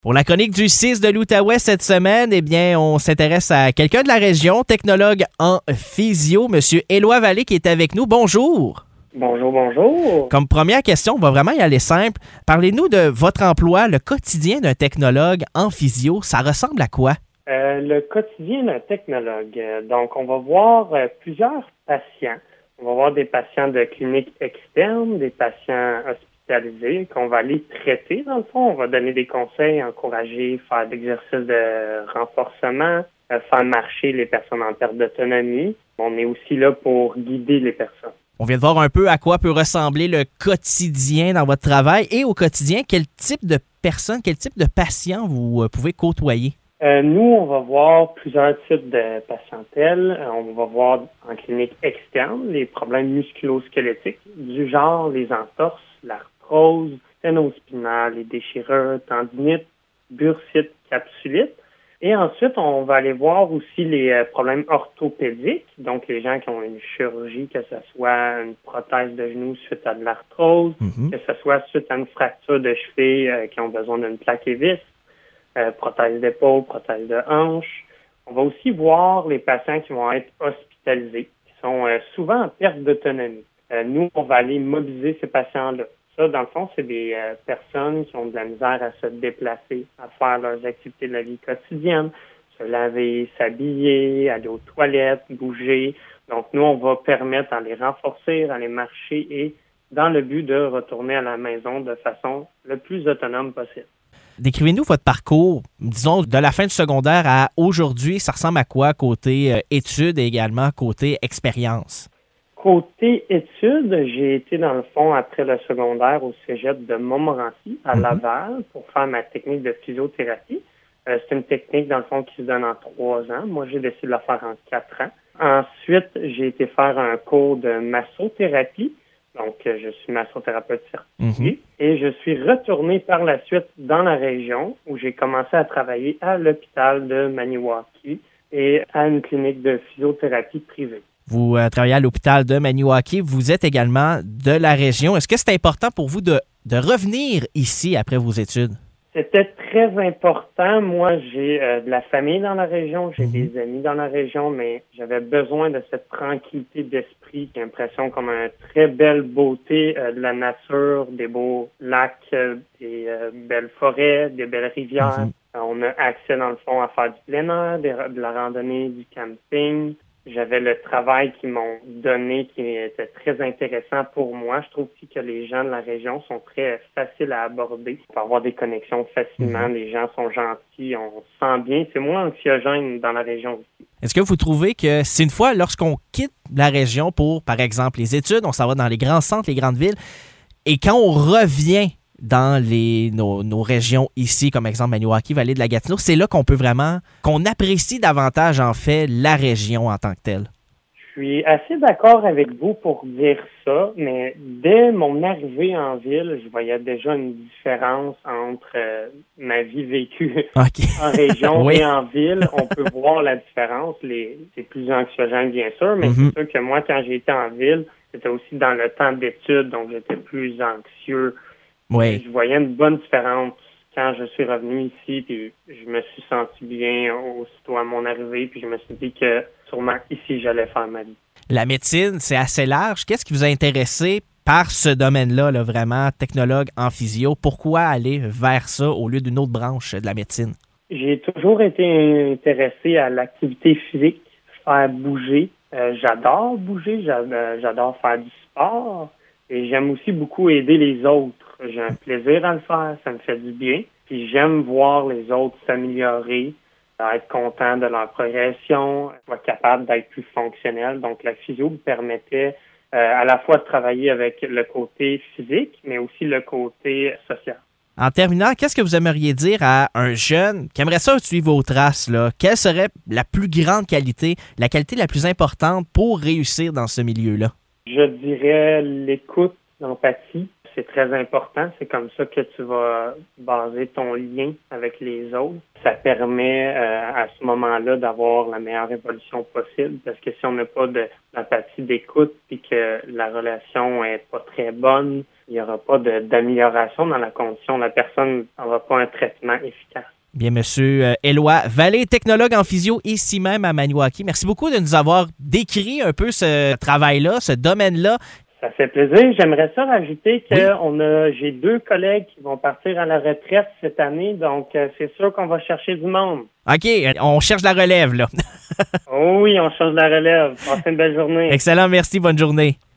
Pour la chronique du 6 de l'Outaouais cette semaine, eh bien, on s'intéresse à quelqu'un de la région, technologue en physio, M. Éloi Vallée, qui est avec nous. Bonjour. Bonjour, bonjour. Comme première question, on va vraiment y aller simple. Parlez-nous de votre emploi, le quotidien d'un technologue en physio. Ça ressemble à quoi? Le quotidien d'un technologue. Donc, on va voir plusieurs patients. On va voir des patients de cliniques externes, des patients hospitalisés qu'on va aller traiter, dans le fond. On va donner des conseils, encourager, faire d'exercices de renforcement, faire marcher les personnes en perte d'autonomie. On est aussi là pour guider les personnes. On vient de voir un peu à quoi peut ressembler le quotidien dans votre travail et au quotidien, quel type de personnes, quel type de patients vous pouvez côtoyer? Nous, on va voir plusieurs types de patientèle. On va voir en clinique externe les problèmes musculo-squelettiques, du genre les entorses, l'arthrose, ténospinale, les déchirures, tendinites, bursites, capsulites. Et ensuite, on va aller voir aussi les problèmes orthopédiques, donc les gens qui ont une chirurgie, que ce soit une prothèse de genou suite à de l'arthrose, que ce soit suite à une fracture de cheville qui ont besoin d'une plaque et vis. Prothèse d'épaule, prothèse de hanche. On va aussi voir les patients qui vont être hospitalisés, qui sont souvent en perte d'autonomie. Nous, on va aller mobiliser ces patients-là. Ça, dans le fond, c'est des personnes qui ont de la misère à se déplacer, à faire leurs activités de la vie quotidienne, se laver, s'habiller, aller aux toilettes, bouger. Donc, nous, on va permettre à les renforcer, à les marcher et dans le but de retourner à la maison de façon le plus autonome possible. Décrivez-nous votre parcours, disons, de la fin du secondaire à aujourd'hui. Ça ressemble à quoi côté études et également côté expérience? Côté études, j'ai été dans le fond après le secondaire au cégep de Montmorency à Laval pour faire ma technique de physiothérapie. C'est une technique dans le fond qui se donne en 3 ans. Moi, j'ai décidé de la faire en 4 ans. Ensuite, j'ai été faire un cours de massothérapie. Donc, je suis massothérapeute certifié et je suis retourné par la suite dans la région où j'ai commencé à travailler à l'hôpital de Maniwaki et à une clinique de physiothérapie privée. Vous travaillez à l'hôpital de Maniwaki. Vous êtes également de la région. Est-ce que c'est important pour vous de revenir ici après vos études? C'était très important. Moi, j'ai de la famille dans la région, j'ai des amis dans la région, mais j'avais besoin de cette tranquillité d'esprit, j'ai l'impression comme une très belle beauté de la nature, des beaux lacs, des belles forêts, des belles rivières. On a accès, dans le fond, à faire du plein air, de la randonnée, du camping. J'avais le travail qu'ils m'ont donné qui était très intéressant pour moi. Je trouve aussi que les gens de la région sont très faciles à aborder. On peut avoir des connexions facilement. Les gens sont gentils, on se sent bien. C'est moins anxiogène dans la région aussi. Est-ce que vous trouvez que c'est une fois, lorsqu'on quitte la région pour, par exemple, les études, on s'en va dans les grands centres, les grandes villes, et quand on revient dans nos régions ici, comme exemple Maniwaki, Vallée de la Gatineau, c'est là qu'on peut vraiment, qu'on apprécie davantage en fait la région en tant que telle. Je suis assez d'accord avec vous pour dire ça, mais dès mon arrivée en ville, je voyais déjà une différence entre ma vie vécue en région et en ville. On peut voir la différence. C'est plus anxiogène, bien sûr, mais c'est sûr que moi, quand j'étais en ville, c'était aussi dans le temps d'études, donc j'étais plus anxieux. Oui. Je voyais une bonne différence quand je suis revenu ici, puis je me suis senti bien aussitôt à mon arrivée, puis je me suis dit que sûrement ici, j'allais faire ma vie. La médecine, c'est assez large. Qu'est-ce qui vous a intéressé par ce domaine-là, là, vraiment, technologue en physio? Pourquoi aller vers ça au lieu d'une autre branche de la médecine? J'ai toujours été intéressé à l'activité physique, faire bouger. J'adore bouger, j'adore faire du sport. Et j'aime aussi beaucoup aider les autres. J'ai un plaisir à le faire, ça me fait du bien. Puis j'aime voir les autres s'améliorer, être content de leur progression, être capable d'être plus fonctionnel. Donc la physio me permettait à la fois de travailler avec le côté physique, mais aussi le côté social. En terminant, qu'est-ce que vous aimeriez dire à un jeune qui aimerait ça suivre vos traces, là? Quelle serait la plus grande qualité, la qualité la plus importante pour réussir dans ce milieu-là? Je dirais l'écoute, l'empathie. C'est très important. C'est comme ça que tu vas baser ton lien avec les autres. Ça permet à ce moment-là d'avoir la meilleure évolution possible parce que si on n'a pas d'empathie, d'écoute puis que la relation est pas très bonne, il n'y aura pas d'amélioration dans la condition. La personne n'aura pas un traitement efficace. Bien, Monsieur Éloi Vallée, technologue en physio ici même à Maniwaki. Merci beaucoup de nous avoir décrit un peu ce travail-là, ce domaine-là. Ça fait plaisir. J'aimerais ça rajouter que j'ai 2 collègues qui vont partir à la retraite cette année, donc c'est sûr qu'on va chercher du monde. OK, on cherche la relève, là. Oh oui, on cherche la relève. Passez une belle journée. Excellent, merci, bonne journée.